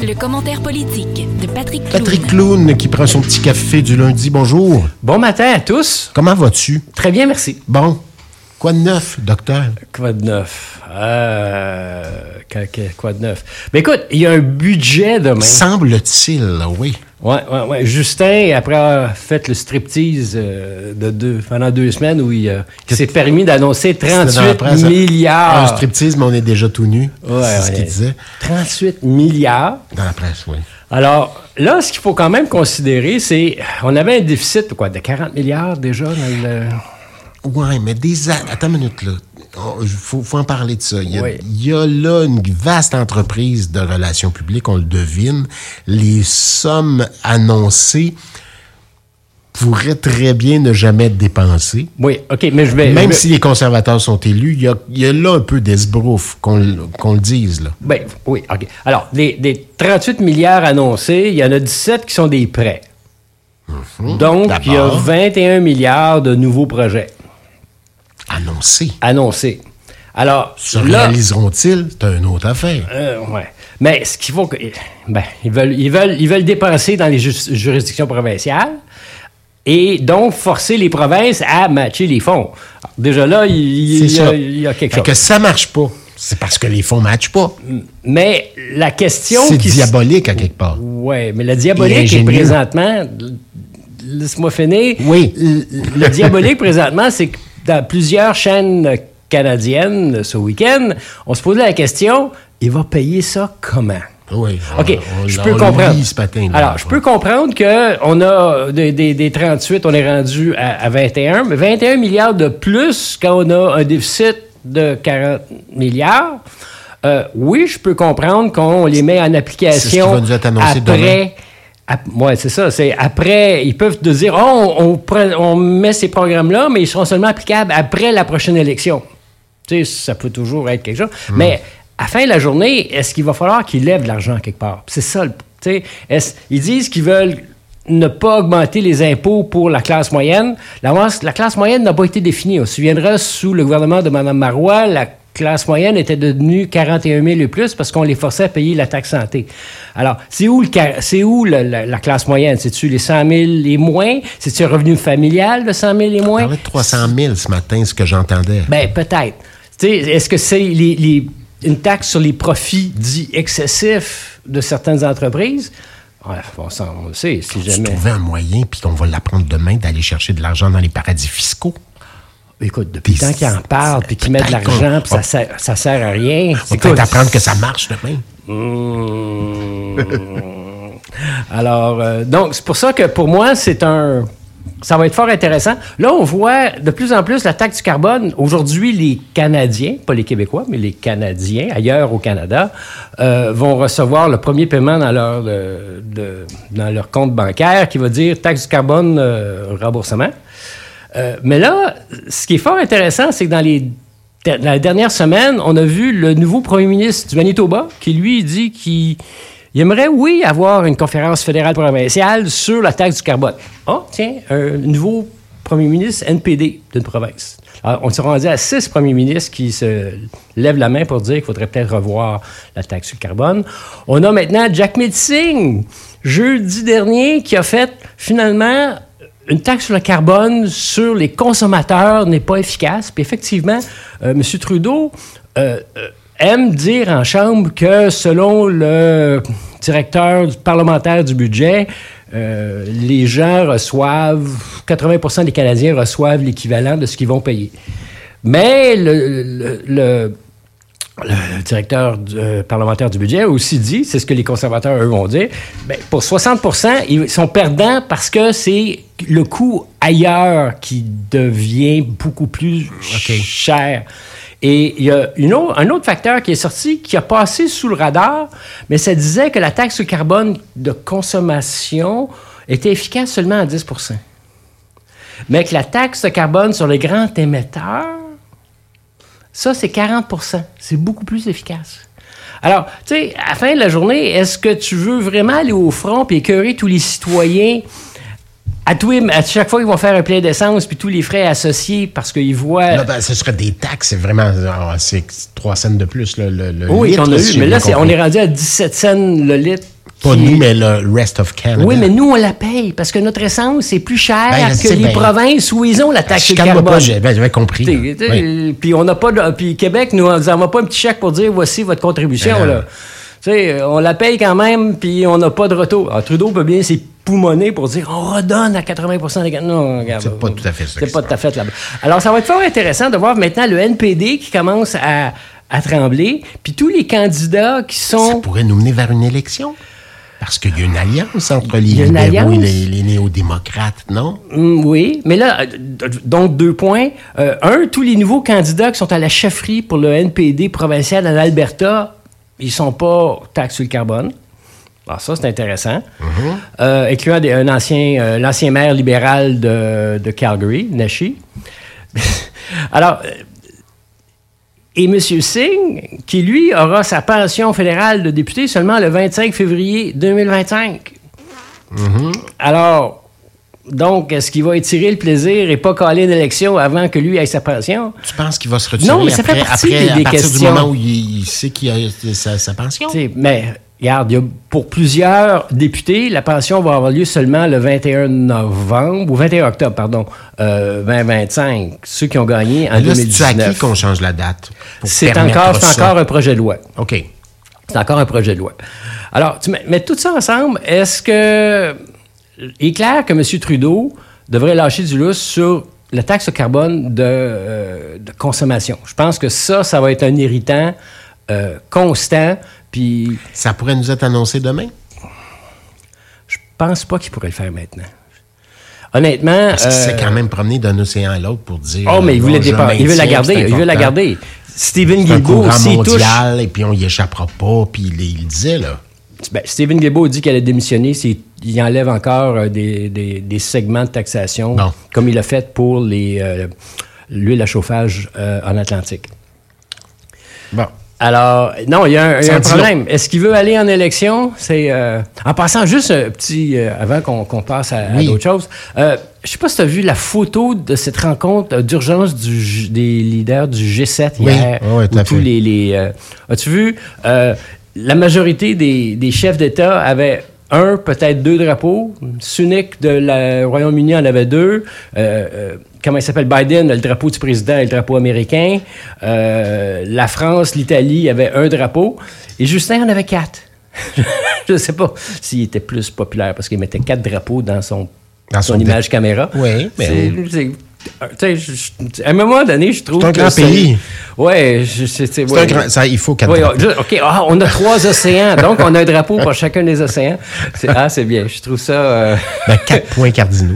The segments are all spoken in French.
Le commentaire politique de Patrick Clown. Patrick Clown qui prend son petit café du lundi. Bonjour. Bon matin à tous. Comment vas-tu? Très bien, merci. Bon. Quoi de neuf, docteur? Quoi de neuf? Quoi de neuf? Ben écoute, il y a un budget demain. Semble-t-il, oui. Ouais. Justin, après avoir fait le striptease pendant 2 semaines où il s'est permis d'annoncer 38 milliards. Un striptease, mais on est déjà tout nu. C'est ce qu'il disait. 38 milliards. Dans la presse, oui. Alors, là, ce qu'il faut quand même considérer, c'est... On avait un déficit de 40 milliards déjà dans le... Oui, mais attends une minute, là. Il faut en parler de ça. Il y a là une vaste entreprise de relations publiques, on le devine. Les sommes annoncées pourraient très bien ne jamais être dépensées. Oui, OK, mais Même si les conservateurs sont élus, il y a là un peu d'esbrouf, qu'on le dise, là. Ben, oui, OK. Alors, des 38 milliards annoncés, il y en a 17 qui sont des prêts. Donc, il y a 21 milliards de nouveaux projets. Annoncés. Alors, se réaliseront-ils? C'est une autre affaire. Oui. Mais ce qu'il faut que... Ben, ils veulent dépenser dans les juridictions provinciales et donc forcer les provinces à matcher les fonds. Alors, déjà là, il y a quelque chose. Que ça marche pas. C'est parce que les fonds ne matchent pas. Mais la question... C'est diabolique à quelque part. Oui, mais le diabolique est présentement... Laisse-moi finir. Oui. Le diabolique présentement, c'est que dans plusieurs chaînes canadiennes ce week-end, on se posait la question, il va payer ça comment? Oui. OK, je peux comprendre. Alors, je peux comprendre qu'on a des 38, on est rendu à 21, mais 21 milliards de plus quand on a un déficit de 40 milliards. Oui, je peux comprendre qu'on les met en application c'est ce qui va nous être annoncé demain. Oui, c'est ça. C'est après, ils peuvent te dire, on met ces programmes-là, mais ils seront seulement applicables après la prochaine élection. Tu sais, ça peut toujours être quelque chose. Mais à la fin de la journée, est-ce qu'il va falloir qu'ils lèvent de l'argent quelque part? C'est ça. Tu sais, ils disent qu'ils veulent ne pas augmenter les impôts pour la classe moyenne. La classe moyenne n'a pas été définie. On se souviendra, sous le gouvernement de Mme Marois, la classe moyenne était devenue 41 000 et plus parce qu'on les forçait à payer la taxe santé. Alors, c'est où la classe moyenne? C'est-tu les 100 000 et moins? C'est-tu un revenu familial de 100 000 et moins? On parlait de 300 000 ce matin, ce que j'entendais. Bien, peut-être. Tu sais, est-ce que c'est une taxe sur les profits dits excessifs de certaines entreprises? Ouais, on le sait, si jamais... Tu trouvais un moyen, puis qu'on va l'apprendre demain, d'aller chercher de l'argent dans les paradis fiscaux? Écoute, depuis le temps qu'ils en parlent, puis qu'ils mettent de l'argent, puis ça sert à rien. On peut peut-être apprendre que ça marche demain. Alors, donc, c'est pour ça que pour moi, ça va être fort intéressant. Là, on voit de plus en plus la taxe du carbone. Aujourd'hui, les Canadiens, pas les Québécois, mais les Canadiens, ailleurs au Canada, vont recevoir le premier paiement dans leur compte bancaire qui va dire taxe du carbone remboursement. Mais là, ce qui est fort intéressant, c'est que dans la dernière semaine, on a vu le nouveau premier ministre du Manitoba qui, lui, dit qu'il aimerait, oui, avoir une conférence fédérale provinciale sur la taxe du carbone. Oh, tiens, un nouveau premier ministre NPD d'une province. Alors, on s'est rendu à 6 premiers ministres qui se lèvent la main pour dire qu'il faudrait peut-être revoir la taxe sur le carbone. On a maintenant Jagmeet Singh, jeudi dernier, qui a fait, finalement... Une taxe sur le carbone sur les consommateurs n'est pas efficace. Puis effectivement, M. Trudeau aime dire en Chambre que selon le directeur parlementaire du budget, les gens reçoivent, 80% des Canadiens reçoivent l'équivalent de ce qu'ils vont payer. Mais le directeur parlementaire du budget a aussi dit, c'est ce que les conservateurs, eux, vont dire, bien, pour 60%, ils sont perdants parce que c'est le coût ailleurs qui devient beaucoup plus cher. Et il y a un autre facteur qui est sorti, qui a passé sous le radar, mais ça disait que la taxe sur le carbone de consommation était efficace seulement à 10%. Mais que la taxe de carbone sur les grands émetteurs, ça, c'est 40%. C'est beaucoup plus efficace. Alors, tu sais, à la fin de la journée, est-ce que tu veux vraiment aller au front et écœurer tous les citoyens à chaque fois qu'ils vont faire un plein d'essence puis tous les frais associés parce qu'ils voient... Là, ce serait des taxes, c'est vraiment... c'est 3 cents de plus, le oui, litre. Oui, qu'on a eu, mais là, on est rendu à 17 cents le litre Pas nous, mais le rest of Canada. Oui, mais nous, on la paye parce que notre essence est plus chère que les bien. provinces où ils ont la taxe sur le Calme-moi carbone. pas, j'avais compris. Oui. Puis on n'a pas puis Québec nous envoie pas un petit chèque pour dire voici votre contribution là. On la paye quand même puis on n'a pas de retour. Alors, Trudeau peut bien s'époumoner pour dire on redonne à 80% des gars. Non, regarde. C'est pas tout à fait ça. C'est pas tout à fait là-bas. Alors ça va être fort intéressant de voir maintenant le NPD qui commence à trembler, puis tous les candidats qui sont... Ça pourrait nous mener vers une élection. Parce qu'il y a une alliance entre les libéraux et les néo-démocrates, non? Oui, mais là, donc 2 points. Tous les nouveaux candidats qui sont à la chefferie pour le NPD provincial en Alberta, ils sont pas taxés sur le carbone. Alors ça, c'est intéressant. Incluant l'ancien maire libéral de Calgary, Nashi. Alors... Et M. Singh, qui, lui, aura sa pension fédérale de député seulement le 25 février 2025. Alors, donc, est-ce qu'il va étirer le plaisir et pas caler une élection avant que lui ait sa pension? Tu penses qu'il va se retirer non, mais ça fait partie à des partir questions. du moment où il sait qu'il a sa pension? Mais... Regarde, pour plusieurs députés, la pension va avoir lieu seulement le 21 novembre, ou 21 octobre, pardon, 2025, ceux qui ont gagné en 2019. C'est à qui qu'on change la date? C'est encore un projet de loi. OK. C'est encore un projet de loi. Alors, tu mets tout ça ensemble, est-ce que... Il est clair que M. Trudeau devrait lâcher du lousse sur la taxe au carbone de consommation. Je pense que ça va être un irritant constant. Puis, ça pourrait nous être annoncé demain? Je pense pas qu'il pourrait le faire maintenant. Honnêtement... Parce qu'il s'est quand même promené d'un océan à l'autre pour dire... Oh, mais il veut la garder. Il veut la garder. Stephen Guilbeault aussi touche... et puis on y échappera pas, puis il le disait, là. Ben, Stephen Guilbeault dit qu'elle a démissionné il enlève encore des segments de taxation, comme il a fait pour l'huile à chauffage en Atlantique. Bon. Alors, non, il y a un problème. Est-ce qu'il veut aller en élection? En passant, juste un petit... avant qu'on passe à d'autres choses, je ne sais pas si tu as vu la photo de cette rencontre d'urgence des leaders du G7 hier. Oui, tout à fait. As-tu vu? La majorité des chefs d'État avaient peut-être 2 drapeaux. Sunak de le Royaume-Uni en avait 2. Comment il s'appelle? Biden, le drapeau du président et le drapeau américain. La France, l'Italie avaient 1 drapeau. Et Justin en avait 4. Je ne sais pas s'il était plus populaire parce qu'il mettait 4 drapeaux dans son image caméra. Oui, mais... à un moment donné, je trouve c'est un grand pays. Oui, il faut 4 drapeaux. OK, on a 3 océans, donc on a un drapeau pour chacun des océans. C'est bien, je trouve ça... 4 points cardinaux.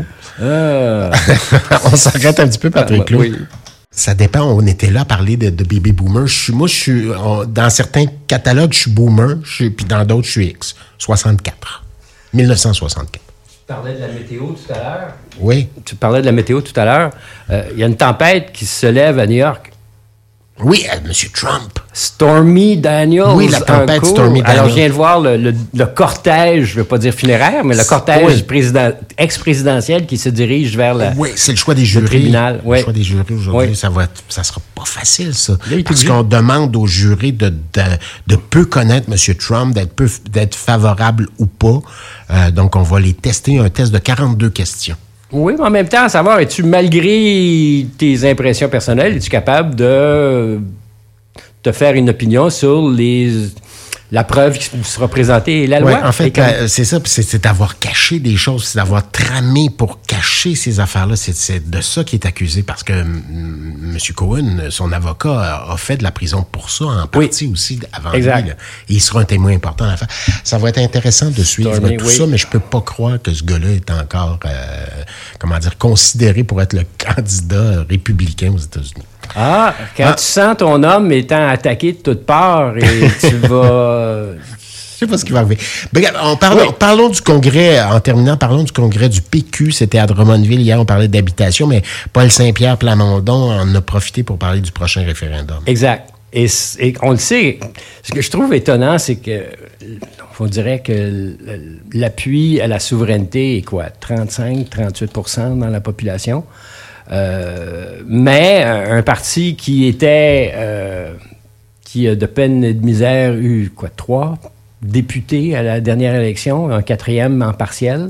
On s'arrête un petit peu, Patrick Clou. Oui. Ça dépend. On était là à parler de baby boomer. Dans certains catalogues, je suis boomer, puis dans d'autres, je suis X. 64. 1964. Tu parlais de la météo tout à l'heure. Oui. Tu parlais de la météo tout à l'heure. Il y a une tempête qui se lève à New York. Oui, M. Trump. Stormy Daniels. Oui, la tempête Stormy Daniels. Alors, je viens de voir le cortège, je ne veux pas dire funéraire, mais le cortège ex-présidentiel qui se dirige vers c'est le choix des jurés. Le tribunal. Le choix des jurés aujourd'hui, ça sera pas facile, ça. Parce qu'on demande aux jurés de peu connaître M. Trump, d'être favorable ou pas. Donc, on va les tester, un test de 42 questions. Oui, mais en même temps, à savoir, es-tu, malgré tes impressions personnelles, es-tu capable de te faire une opinion sur la preuve qui sera présentée et la loi? Oui, en fait, c'est ça, c'est d'avoir caché des choses, c'est d'avoir tramé pour cacher ces affaires-là. C'est de ça qu'il est accusé, parce que M. Cohen, son avocat, a fait de la prison pour ça, en partie aussi, avant lui. Là. Et il sera un témoin important à l'affaire. Ça va être intéressant de suivre tout ça, mais je peux pas croire que ce gars-là est encore, considéré pour être le candidat républicain aux États-Unis. Quand tu sens ton homme étant attaqué de toutes parts et tu vas... Je sais pas ce qui va arriver. Parlons du congrès, en terminant, parlons du congrès du PQ. C'était à Drummondville. Hier, on parlait d'habitation, mais Paul Saint-Pierre Plamondon en a profité pour parler du prochain référendum. Exact. Et on le sait. Ce que je trouve étonnant, c'est que on dirait que l'appui à la souveraineté est quoi? 35-38% dans la population. Mais un parti qui a de peine et de misère eu 3 député à la dernière élection, un 4e en partiel.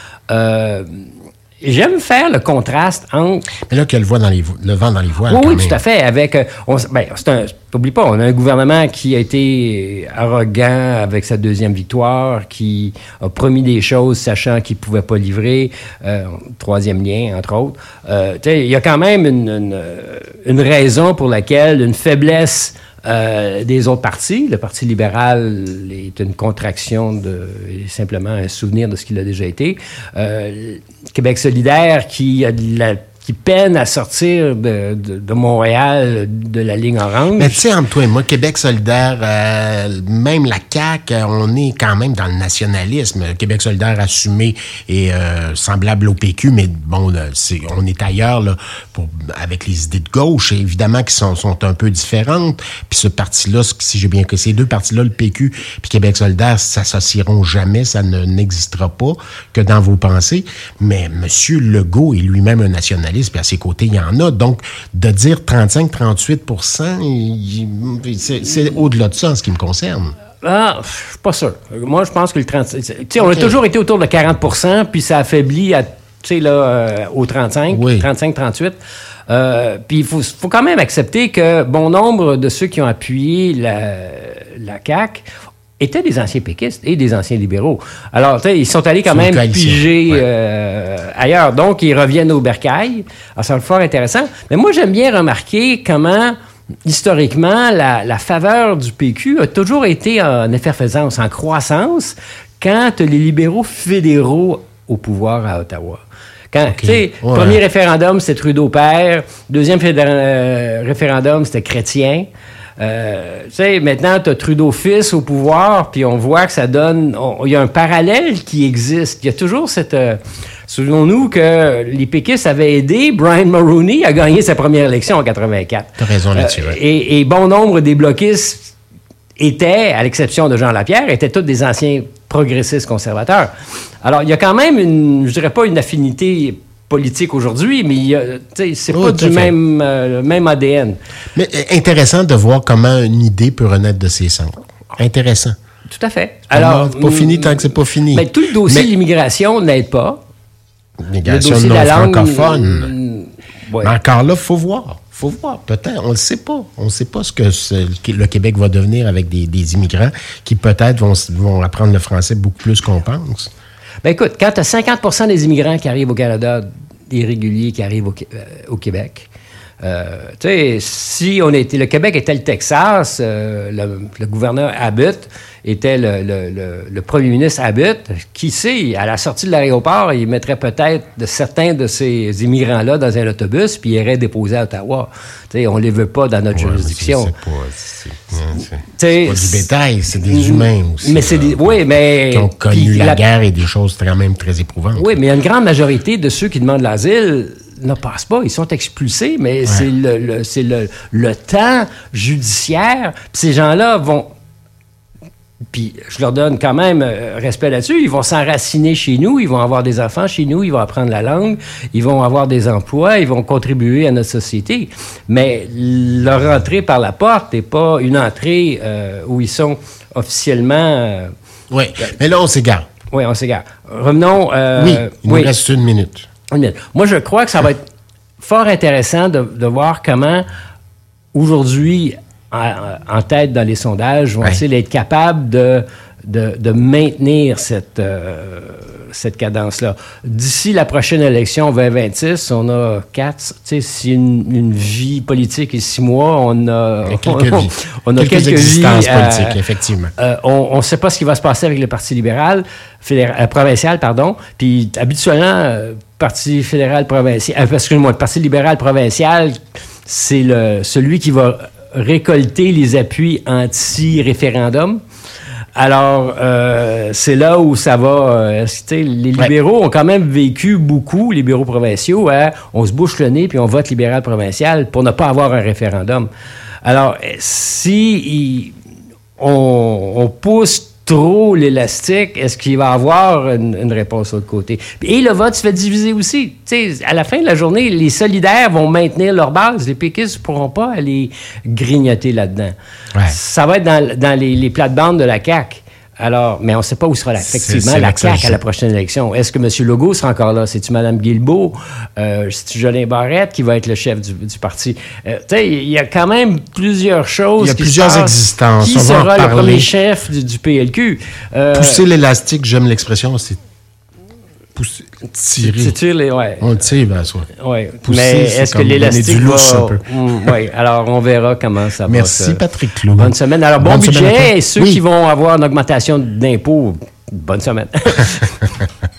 J'aime faire le contraste entre... Mais là, qu'il y a le vent dans les voiles. Oui, tout à fait. Avec, n'oublie pas, on a un gouvernement qui a été arrogant avec sa 2e victoire, qui a promis des choses sachant qu'il ne pouvait pas livrer, 3e lien, entre autres. Il y a quand même une raison pour laquelle une faiblesse des autres partis. Le Parti libéral est une contraction simplement un souvenir de ce qu'il a déjà été. Québec solidaire qui peine à sortir de Montréal de la ligne orange. Mais tu sais, entre toi et moi, Québec solidaire, même la CAQ, on est quand même dans le nationalisme. Québec solidaire assumé et semblable au PQ, mais bon, là, on est ailleurs là, avec les idées de gauche, évidemment, qui sont un peu différentes. Puis ce parti-là, si j'ai bien compris, ces deux partis-là, le PQ puis Québec solidaire, s'associeront jamais, ça n'existera pas que dans vos pensées. Mais M. Legault est lui-même un nationaliste. Puis à ses côtés, il y en a. Donc, de dire 35-38 c'est au-delà de ça en ce qui me concerne. Ah, je suis pas sûr. Moi, je pense que le 35... Tu sais, on a toujours été autour de 40 %, puis ça affaiblit au 35, oui. 35-38. Puis il faut quand même accepter que bon nombre de ceux qui ont appuyé la CAQ étaient des anciens péquistes et des anciens libéraux. Alors, ils sont allés quand même piger ailleurs. Donc, ils reviennent au bercail. Alors, c'est fort intéressant. Mais moi, j'aime bien remarquer comment, historiquement, la faveur du PQ a toujours été en effervescence, en croissance, quand les libéraux fédéraux au pouvoir à Ottawa. Premier référendum, c'était Trudeau père. Deuxième référendum, c'était Chrétien. Maintenant, tu as Trudeau fils au pouvoir, puis on voit que ça donne... Il y a un parallèle qui existe. Il y a toujours cette... souvenons-nous que les péquistes avaient aidé Brian Mulroney à gagner sa première élection en 84. Tu as raison là-dessus. Et bon nombre des bloquistes étaient, à l'exception de Jean Lapierre, étaient tous des anciens progressistes conservateurs. Alors, il y a quand même je dirais pas une affinité politique aujourd'hui, mais c'est pas du même ADN. Mais intéressant de voir comment une idée peut renaître de ses cendres. Intéressant. Tout à fait. Alors, c'est pas fini tant que c'est pas fini. Mais tout le dossier de l'immigration n'aide pas. L'immigration non francophone. Ouais. Mais encore là, faut voir. Peut-être, on le sait pas. On ne sait pas ce que le Québec va devenir avec des immigrants qui peut-être vont apprendre le français beaucoup plus qu'on pense. Ben écoute, quand tu as 50 % des immigrants qui arrivent au Canada, des réguliers qui arrivent au Québec, si le Québec était le Texas, le gouverneur Abbott était le premier ministre Abbott, qui sait, à la sortie de l'aéroport, il mettrait peut-être certains de ces immigrants-là dans un autobus, puis il irait déposer à Ottawa. On ne les veut pas dans notre juridiction. C'est pas du bétail, c'est des humains aussi. Mais c'est mais qui ont connu la guerre et des choses quand même très éprouvantes. Oui, mais il y a une grande majorité de ceux qui demandent l'asile ne passent pas, ils sont expulsés, mais c'est le temps judiciaire. Puis ces gens-là vont... Puis je leur donne quand même respect là-dessus. Ils vont s'enraciner chez nous, ils vont avoir des enfants chez nous, ils vont apprendre la langue, ils vont avoir des emplois, ils vont contribuer à notre société. Mais leur entrée par la porte n'est pas une entrée où ils sont officiellement... Oui, mais là, on s'égare. Oui, on s'égare. Revenons... il nous reste une minute. Moi, je crois que ça va être fort intéressant de voir comment, aujourd'hui, en tête dans les sondages, vont essayer d'être capables de maintenir cette cadence-là. D'ici la prochaine élection, 2026, on a 4... Si une vie politique est 6 mois, on a quelques existences politiques, effectivement. On ne sait pas ce qui va se passer avec le Parti libéral, provincial, pardon. Puis, habituellement, Parti fédéral provincial... excuse-moi, le Parti libéral provincial, c'est celui qui va récolter les appuis anti-référendum. Alors, c'est là où ça va... les libéraux ont quand même vécu beaucoup, les bureaux provinciaux, on se bouche le nez puis on vote libéral provincial pour ne pas avoir un référendum. Alors, si on pousse trop l'élastique, est-ce qu'il va y avoir une réponse de l'autre côté? Et le vote se fait diviser aussi. À la fin de la journée, les solidaires vont maintenir leur base. Les péquistes ne pourront pas aller grignoter là-dedans. Ouais. Ça va être dans les plates-bandes de la CAQ. Alors, mais on ne sait pas où sera effectivement c'est la là CAQ à la prochaine élection. Est-ce que M. Legault sera encore là? C'est-tu Mme Guilbeault? C'est-tu Jolin Barrette qui va être le chef du parti? Tu sais, il y a quand même plusieurs choses. Il y a plusieurs existences. Qui sera le premier chef du PLQ? Pousser l'élastique, j'aime l'expression, c'est pousser, tirer. On le tire vers soi. Oui. Pousser, mais est-ce que l'élastique va... oui, alors on verra comment ça va. Merci, Patrick Clou. Bonne semaine. Alors, bon budget. Semaine et ceux qui vont avoir une augmentation d'impôts, bonne semaine.